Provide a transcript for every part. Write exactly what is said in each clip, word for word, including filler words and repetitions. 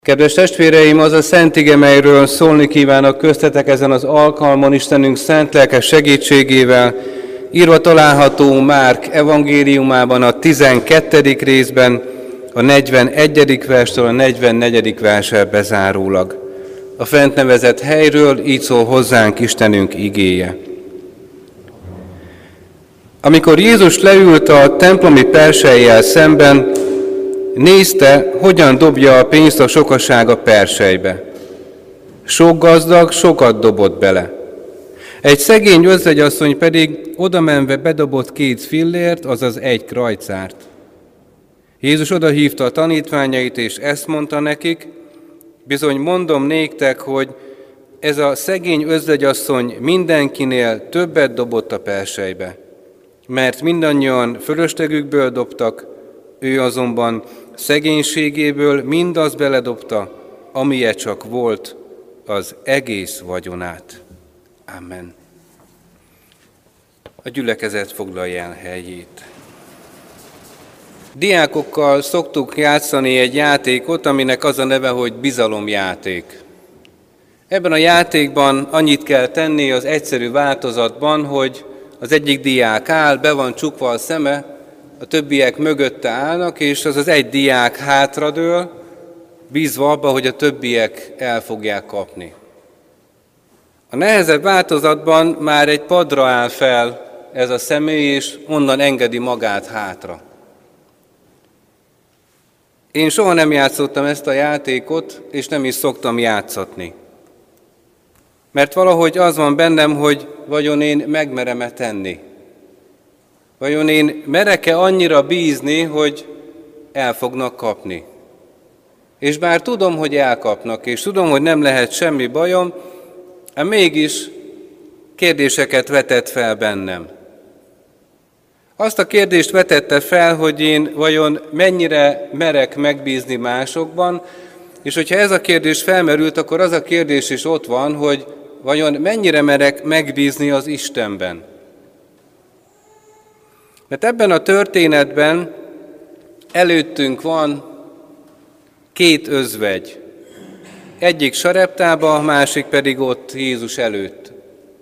Kedves testvéreim, az a szent ige, melyről szólni kívánok köztetek ezen az alkalmon, Istenünk szent lelke segítségével, írva található Márk evangéliumában a tizenkettedik részben, a negyvenegyedik verstől a negyvennegyedik verssel bezárólag. A fent nevezett helyről így szól hozzánk Istenünk igéje. Amikor Jézus leült a templomi persejjel szemben, nézte, hogyan dobja a pénzt a sokaság a persejbe. Sok gazdag sokat dobott bele. Egy szegény özvegyasszony pedig odamenve bedobott két fillért, azaz egy krajcárt. Jézus odahívta a tanítványait, és ezt mondta nekik: bizony mondom néktek, hogy ez a szegény özvegyasszony mindenkinél többet dobott a persejbe, mert mindannyian fölöslegükből dobtak, ő azonban szegénységéből mindazt beledobta, amilyen csak volt, az egész vagyonát. Amen. A gyülekezet foglalja el helyét. Diákokkal szoktuk játszani egy játékot, aminek az a neve, hogy bizalomjáték. Ebben a játékban annyit kell tenni az egyszerű változatban, hogy az egyik diák áll, be van csukva a szeme, a többiek mögötte állnak, és az az egy diák hátradől, bízva abba, hogy a többiek el fogják kapni. A nehezebb változatban már egy padra áll fel ez a személy, és onnan engedi magát hátra. Én soha nem játszottam ezt a játékot, és nem is szoktam játszatni. Mert valahogy az van bennem, hogy vajon én megmerem-e tenni. Vajon én merek-e annyira bízni, hogy el fognak kapni? És bár tudom, hogy elkapnak, és tudom, hogy nem lehet semmi bajom, ám mégis kérdéseket vetett fel bennem. Azt a kérdést vetette fel, hogy én vajon mennyire merek megbízni másokban, és hogyha ez a kérdés felmerült, akkor az a kérdés is ott van, hogy vajon mennyire merek megbízni az Istenben. Mert ebben a történetben előttünk van két özvegy. Egyik sareptába, a másik pedig ott Jézus előtt.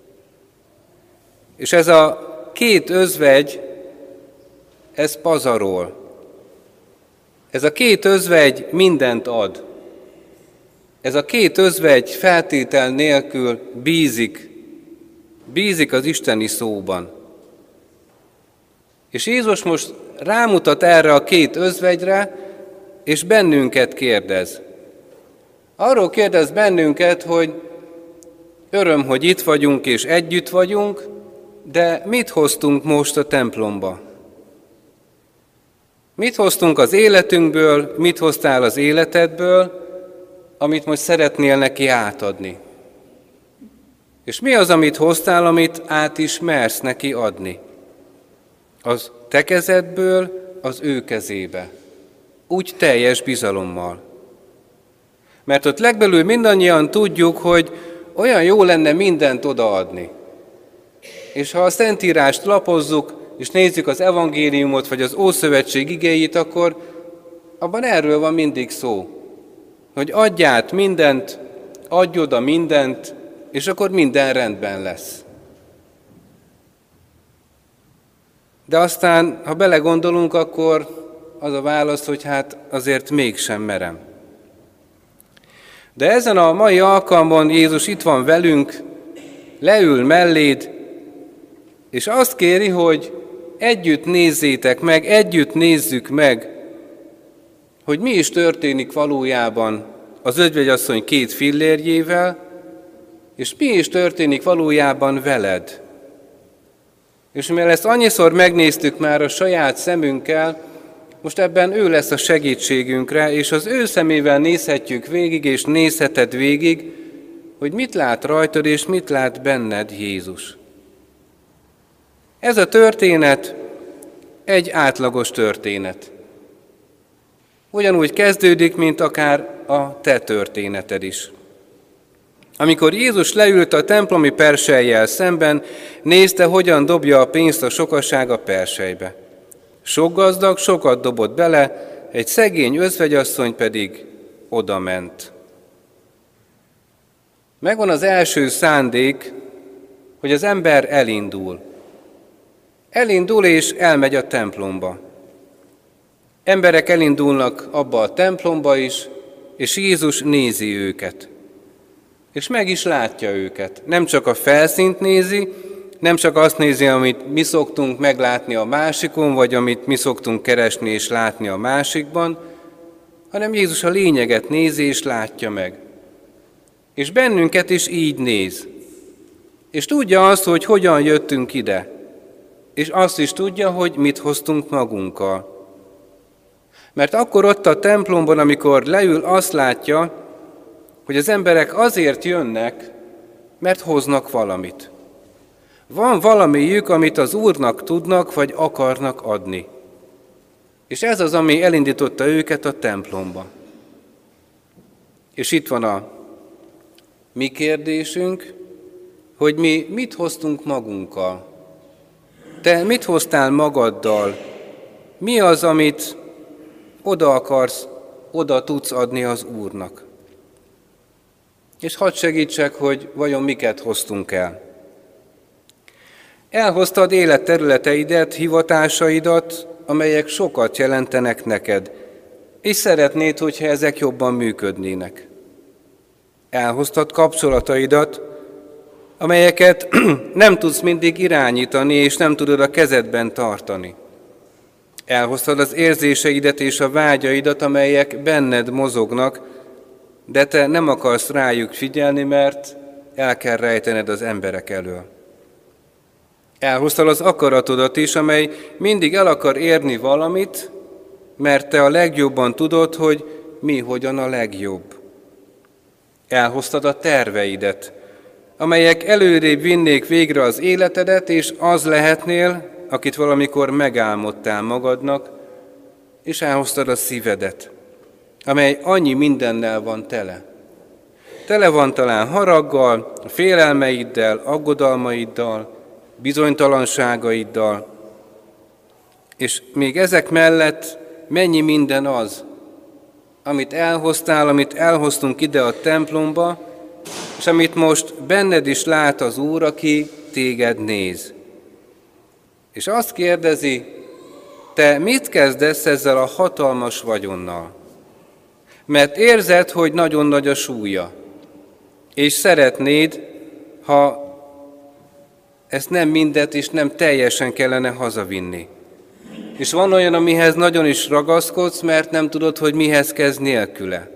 És ez a két özvegy, ez pazarol. Ez a két özvegy mindent ad. Ez a két özvegy feltétel nélkül bízik, bízik az isteni szóban. És Jézus most rámutat erre a két özvegyre, és bennünket kérdez. Arról kérdez bennünket, hogy öröm, hogy itt vagyunk és együtt vagyunk, de mit hoztunk most a templomba? Mit hoztunk az életünkből, mit hoztál az életedből, amit most szeretnél neki átadni? És mi az, amit hoztál, amit át is mersz neki adni? Az te kezedből az ő kezébe, úgy teljes bizalommal. Mert ott legbelül mindannyian tudjuk, hogy olyan jó lenne mindent odaadni. És ha a Szentírást lapozzuk, és nézzük az evangéliumot, vagy az Ószövetség igéit, akkor abban erről van mindig szó, hogy adj át mindent, adj oda mindent, és akkor minden rendben lesz. De aztán, ha belegondolunk, akkor az a válasz, hogy hát azért mégsem merem. De ezen a mai alkalmon Jézus itt van velünk, leül melléd, és azt kéri, hogy együtt nézzétek meg, együtt nézzük meg, hogy mi is történik valójában az özvegyasszony két fillérjével, és mi is történik valójában veled. És mivel ezt annyiszor megnéztük már a saját szemünkkel, most ebben ő lesz a segítségünkre, és az ő szemével nézhetjük végig, és nézheted végig, hogy mit lát rajtad, és mit lát benned Jézus. Ez a történet egy átlagos történet. Ugyanúgy kezdődik, mint akár a te történeted is. Amikor Jézus leült a templomi persejjel szemben, nézte, hogyan dobja a pénzt a sokaság a persejbe. Sok gazdag sokat dobott bele, egy szegény özvegyasszony pedig oda ment. Megvan az első szándék, hogy az ember elindul. Elindul és elmegy a templomba. Emberek elindulnak abba a templomba is, és Jézus nézi őket. És meg is látja őket. Nem csak a felszínt nézi, nem csak azt nézi, amit mi szoktunk meglátni a másikon, vagy amit mi szoktunk keresni és látni a másikban, hanem Jézus a lényeget nézi és látja meg. És bennünket is így néz. És tudja azt, hogy hogyan jöttünk ide. És azt is tudja, hogy mit hoztunk magunkkal. Mert akkor ott a templomban, amikor leül, azt látja, hogy az emberek azért jönnek, mert hoznak valamit. Van valamiük, amit az Úrnak tudnak, vagy akarnak adni. És ez az, ami elindította őket a templomba. És itt van a mi kérdésünk, hogy mi mit hoztunk magunkkal. Te mit hoztál magaddal? Mi az, amit oda akarsz, oda tudsz adni az Úrnak? És hadd segítsek, hogy vajon miket hoztunk el. Elhoztad életterületeidet, hivatásaidat, amelyek sokat jelentenek neked, és szeretnéd, hogyha ezek jobban működnének. Elhoztad kapcsolataidat, amelyeket nem tudsz mindig irányítani, és nem tudod a kezedben tartani. Elhoztad az érzéseidet és a vágyaidat, amelyek benned mozognak, de te nem akarsz rájuk figyelni, mert el kell rejtened az emberek elől. Elhoztad az akaratodat is, amely mindig el akar érni valamit, mert te a legjobban tudod, hogy mi hogyan a legjobb. Elhoztad a terveidet, amelyek előrébb vinnék végre az életedet, és az lehetnél, akit valamikor megálmodtál magadnak, és elhoztad a szívedet, amely annyi mindennel van tele. Tele van talán haraggal, félelmeiddel, aggodalmaiddal, bizonytalanságaiddal, és még ezek mellett mennyi minden az, amit elhoztál, amit elhoztunk ide a templomba, és amit most benned is lát az Úr, aki téged néz. És azt kérdezi, te mit kezdesz ezzel a hatalmas vagyonnal? Mert érzed, hogy nagyon nagy a súlya, és szeretnéd, ha ezt nem mindet és nem teljesen kellene hazavinni. És van olyan, amihez nagyon is ragaszkodsz, mert nem tudod, hogy mihez kezd nélküle.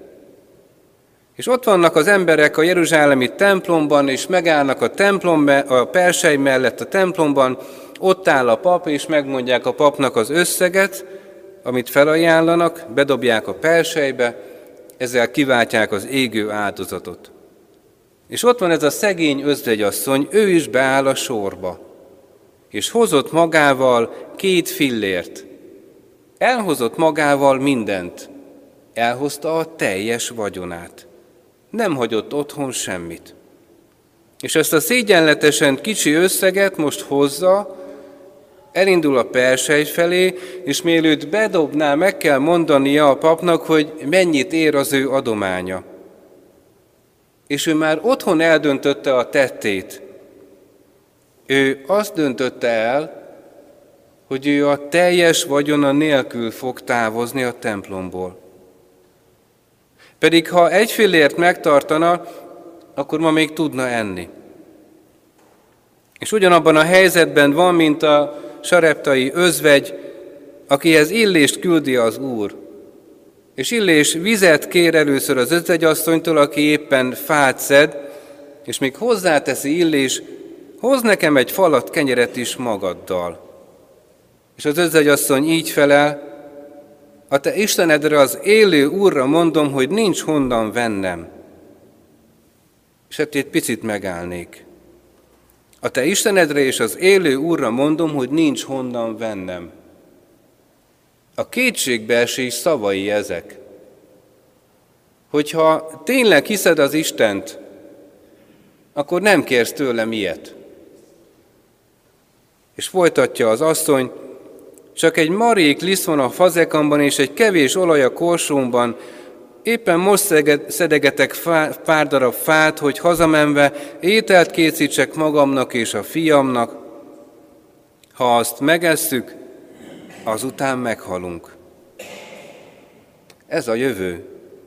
És ott vannak az emberek a jeruzsálemi templomban, és megállnak a templom, a persely mellett a templomban, ott áll a pap, és megmondják a papnak az összeget, amit felajánlanak, bedobják a perselybe, ezzel kiváltják az égő áldozatot. És ott van ez a szegény özvegyasszony, ő is beáll a sorba, és hozott magával két fillért. Elhozott magával mindent. Elhozta a teljes vagyonát. Nem hagyott otthon semmit. És ezt a szégyenletesen kicsi összeget most hozza, elindul a persely felé, és mielőtt bedobná, meg kell mondania a papnak, hogy mennyit ér az ő adománya. És ő már otthon eldöntötte a tettét. Ő azt döntötte el, hogy ő a teljes vagyona nélkül fog távozni a templomból. Pedig ha egy fillért megtartana, akkor ma még tudna enni. És ugyanabban a helyzetben van, mint a sareptai özvegy, akihez Illést küldi az Úr. És Illés vizet kér először az özvegyasszonytól, aki éppen fát szed, és még hozzáteszi Illés, hozz nekem egy falat kenyeret is magaddal. És az özvegyasszony így felel, a te Istenedre, az élő Úrra mondom, hogy nincs honnan vennem. És hát egy picit megállnék. A te Istenedre és az élő Úrra mondom, hogy nincs honnan vennem. A kétségbeesés szavai ezek. Hogyha tényleg hiszed az Istent, akkor nem kérsz tőlem ilyet. És folytatja az asszony, csak egy marék liszt van a fazekamban, és egy kevés olaj a korsómban, Éppen most szedegetek pár darab fát, hogy hazamenve ételt készítsek magamnak és a fiamnak. Ha azt megesszük, azután meghalunk. Ez a jövő.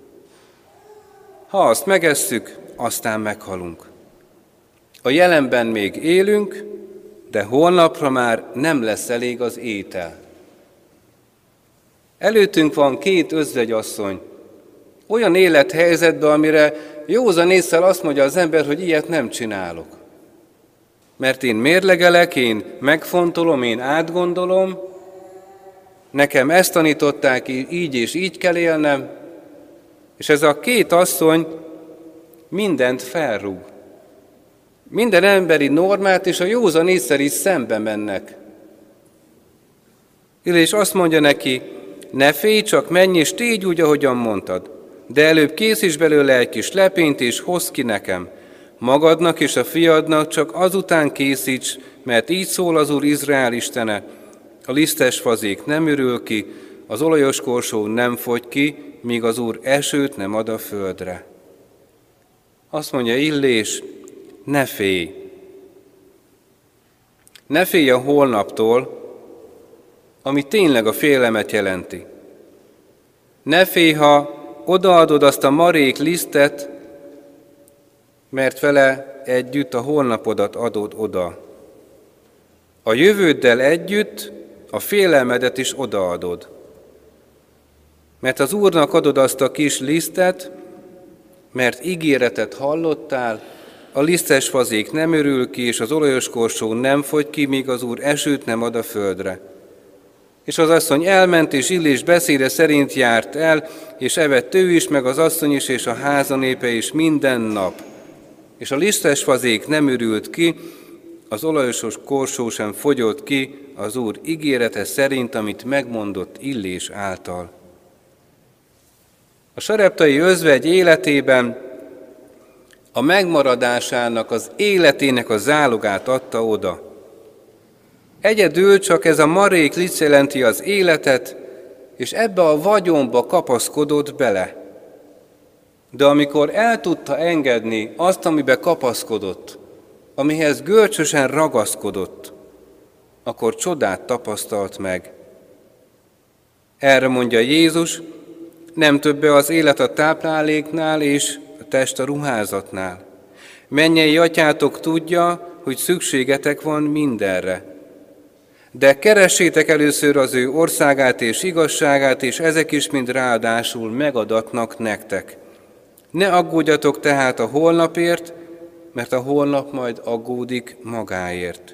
Ha azt megesszük, aztán meghalunk. A jelenben még élünk, de holnapra már nem lesz elég az étel. Előttünk van két özvegyasszony, olyan élethelyzetben, amire józan ésszel azt mondja az ember, hogy ilyet nem csinálok. Mert én mérlegelek, én megfontolom, én átgondolom, nekem ezt tanították, így és így kell élnem, és ez a két asszony mindent felrúg. Minden emberi normát és a józan ésszel is szembe mennek. És azt mondja neki, ne félj, csak menj és tégy úgy, ahogyan mondtad, de előbb készíts belőle egy kis lepényt és hozz ki nekem. Magadnak és a fiadnak csak azután készíts, mert így szól az Úr Izrael istene. A lisztes fazék nem ürül ki, az olajos korsó nem fogy ki, míg az Úr esőt nem ad a földre. Azt mondja Illés, ne félj. Ne félj a holnaptól, ami tényleg a félelmet jelenti. Ne félj, ha odaadod azt a marék lisztet, mert vele együtt a holnapodat adod oda. A jövőddel együtt a félelmedet is odaadod. Mert az Úrnak adod azt a kis lisztet, mert ígéretet hallottál, a lisztes fazék nem örül ki, és az olajos korsó nem fogy ki, míg az Úr esőt nem ad a földre. És az asszony elment, és Illés beszéde szerint járt el, és evett ő is, meg az asszony is, és a háza népe is minden nap. És a lisztes fazék nem ürült ki, az olajos korsó sem fogyott ki az Úr ígérete szerint, amit megmondott Illés által. A sareptai özvegy életében a megmaradásának, az életének a zálogát adta oda. Egyedül csak ez a marék lisz jelenti az életet, és ebbe a vagyonba kapaszkodott bele. De amikor el tudta engedni azt, amibe kapaszkodott, amihez görcsösen ragaszkodott, akkor csodát tapasztalt meg. Erre mondja Jézus, nem többe az élet a tápláléknál és a test a ruházatnál. Mennyei atyátok tudja, hogy szükségetek van mindenre. De keressétek először az ő országát és igazságát, és ezek is mind ráadásul megadatnak nektek. Ne aggódjatok tehát a holnapért, mert a holnap majd aggódik magáért.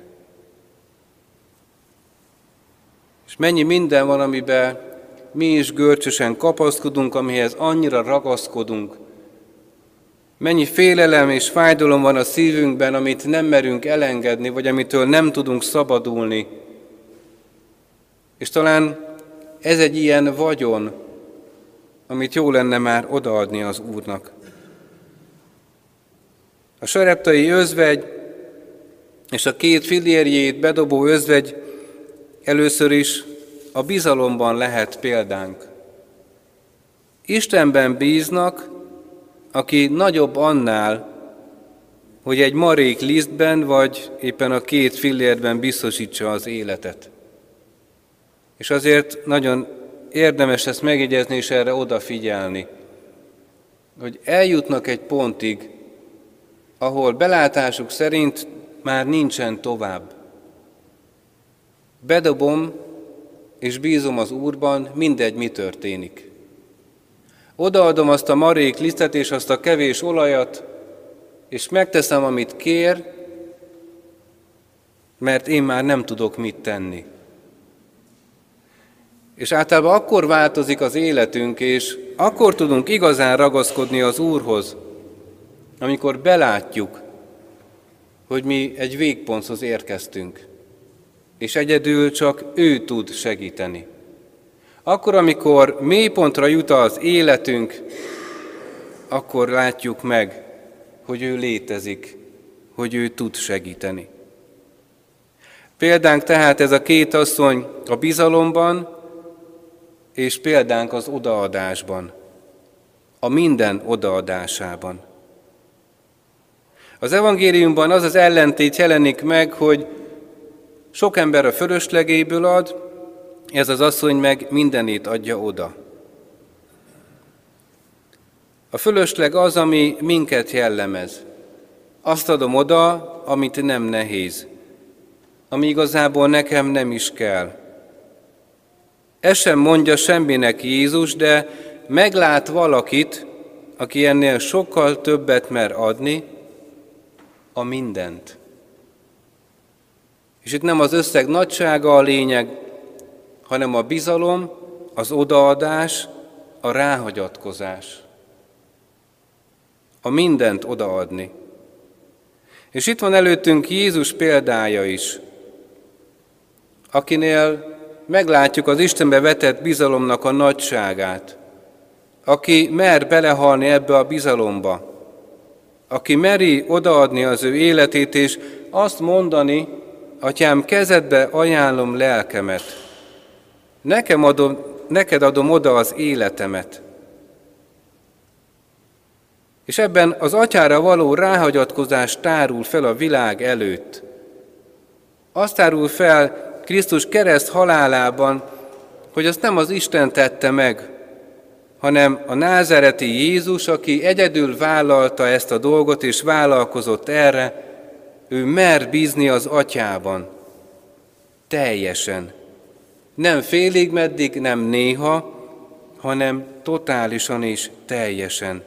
És mennyi minden van, amiben mi is görcsösen kapaszkodunk, amihez annyira ragaszkodunk. Mennyi félelem és fájdalom van a szívünkben, amit nem merünk elengedni, vagy amitől nem tudunk szabadulni. És talán ez egy ilyen vagyon, amit jó lenne már odaadni az Úrnak. A sareptai özvegy és a két fillérjét bedobó özvegy először is a bizalomban lehet példánk. Istenben bíznak, aki nagyobb annál, hogy egy marék lisztben vagy éppen a két fillérben biztosítsa az életet. És azért nagyon érdemes ezt megjegyezni és erre odafigyelni, hogy eljutnak egy pontig, ahol belátásuk szerint már nincsen tovább. Bedobom és bízom az Úrban, mindegy, mi történik. Odaadom azt a marék lisztet és azt a kevés olajat, és megteszem, amit kér, mert én már nem tudok mit tenni. És általában akkor változik az életünk, és akkor tudunk igazán ragaszkodni az Úrhoz, amikor belátjuk, hogy mi egy végponthoz érkeztünk, és egyedül csak ő tud segíteni. Akkor, amikor mélypontra jut az életünk, akkor látjuk meg, hogy ő létezik, hogy ő tud segíteni. Példánk tehát ez a két asszony a bizalomban, és példánk az odaadásban. a minden odaadásában. Az evangéliumban az az ellentét jelenik meg, hogy sok ember a fölöslegéből ad, ez az asszony meg mindenét adja oda. A fölösleg az, ami minket jellemez. Azt adom oda, amit nem nehéz, ami igazából nekem nem is kell. Ez sem mondja semminek Jézus, de meglát valakit, aki ennél sokkal többet mer adni, a mindent. És itt nem az összeg nagysága a lényeg, hanem a bizalom, az odaadás, a ráhagyatkozás. A mindent odaadni. És itt van előttünk Jézus példája is, akinél meglátjuk az Istenbe vetett bizalomnak a nagyságát, aki mer belehalni ebbe a bizalomba, aki meri odaadni az ő életét, és azt mondani, Atyám, kezedbe ajánlom lelkemet, nekem adom, neked adom oda az életemet. És ebben az Atyára való ráhagyatkozás tárul fel a világ előtt. Azt tárul fel Krisztus kereszt halálában, hogy azt nem az Isten tette meg, hanem a názáreti Jézus, aki egyedül vállalta ezt a dolgot és vállalkozott erre, ő mer bízni az Atyában. Teljesen. Nem félig meddig, nem néha, hanem totálisan és teljesen.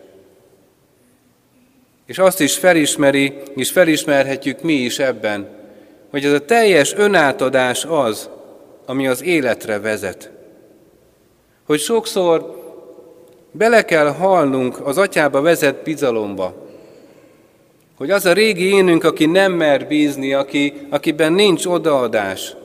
És azt is felismeri, és felismerhetjük mi is ebben, hogy ez a teljes önátadás az, ami az életre vezet. Hogy sokszor bele kell halnunk az Atyába vezet bizalomba. Hogy az a régi énünk, aki nem mer bízni, aki, akiben nincs odaadás,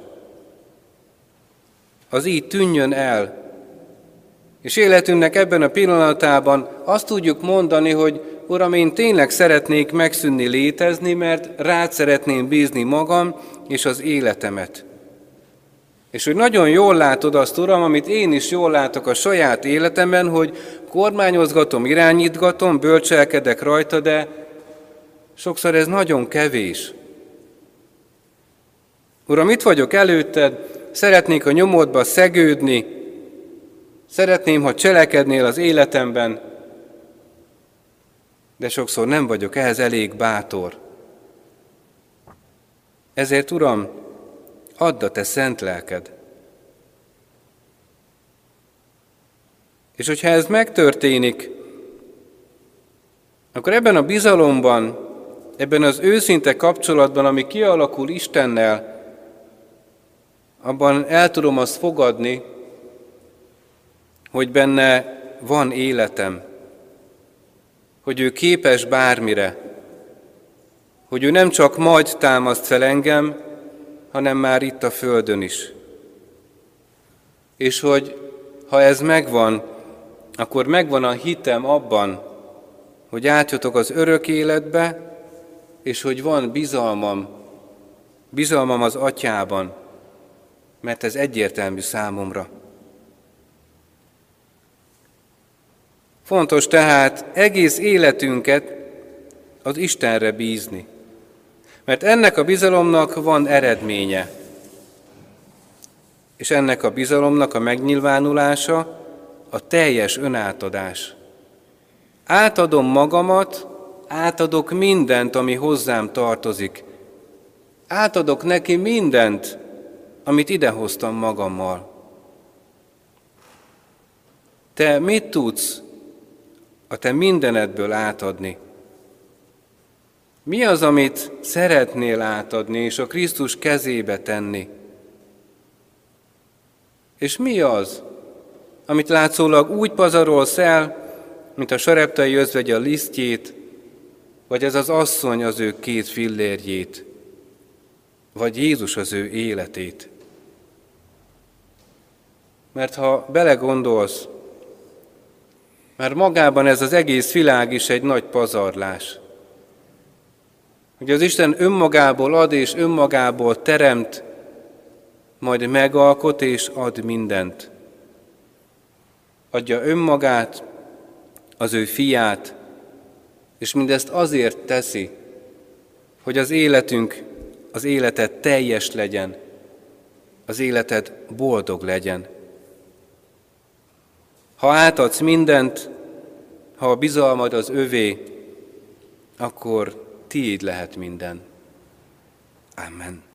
az így tűnjön el. És életünknek ebben a pillanatában azt tudjuk mondani, hogy Uram, én tényleg szeretnék megszűnni létezni, mert rád szeretném bízni magam és az életemet. És hogy nagyon jól látod azt, Uram, amit én is jól látok a saját életemben, hogy kormányozgatom, irányítgatom, bölcselkedek rajta, de sokszor ez nagyon kevés. Uram, itt vagyok előtted, szeretnék a nyomodba szegődni, szeretném, ha cselekednél az életemben, de sokszor nem vagyok ehhez elég bátor. Ezért, Uram, add a te szent lelked. És hogyha ez megtörténik, akkor ebben a bizalomban, ebben az őszinte kapcsolatban, ami kialakul Istennel, abban el tudom azt fogadni, hogy benne van életem, hogy ő képes bármire, hogy ő nem csak majd támaszt fel engem, hanem már itt a földön is. És hogy ha ez megvan, akkor megvan a hitem abban, hogy átjutok az örök életbe, és hogy van bizalmam, bizalmam az Atyában, mert ez egyértelmű számomra. Fontos tehát egész életünket az Istenre bízni, mert ennek a bizalomnak van eredménye, és ennek a bizalomnak a megnyilvánulása a teljes önátadás. Átadom magamat, átadok mindent, ami hozzám tartozik. Átadok neki mindent, amit idehoztam magammal. Te mit tudsz a te mindenedből átadni? Mi az, amit szeretnél átadni, és a Krisztus kezébe tenni? És mi az, amit látszólag úgy pazarolsz el, mint a sareptai özvegy a lisztjét, vagy ez az asszony az ő két fillérjét, vagy Jézus az ő életét? Mert ha belegondolsz, már magában ez az egész világ is egy nagy pazarlás. Hogy az Isten önmagából ad és önmagából teremt, majd megalkot és ad mindent. Adja önmagát, az ő fiát, és mindezt azért teszi, hogy az életünk, az életed teljes legyen, az életed boldog legyen. Ha átadsz mindent, ha a bizalmad az övé, akkor tiéd lehet minden. Amen.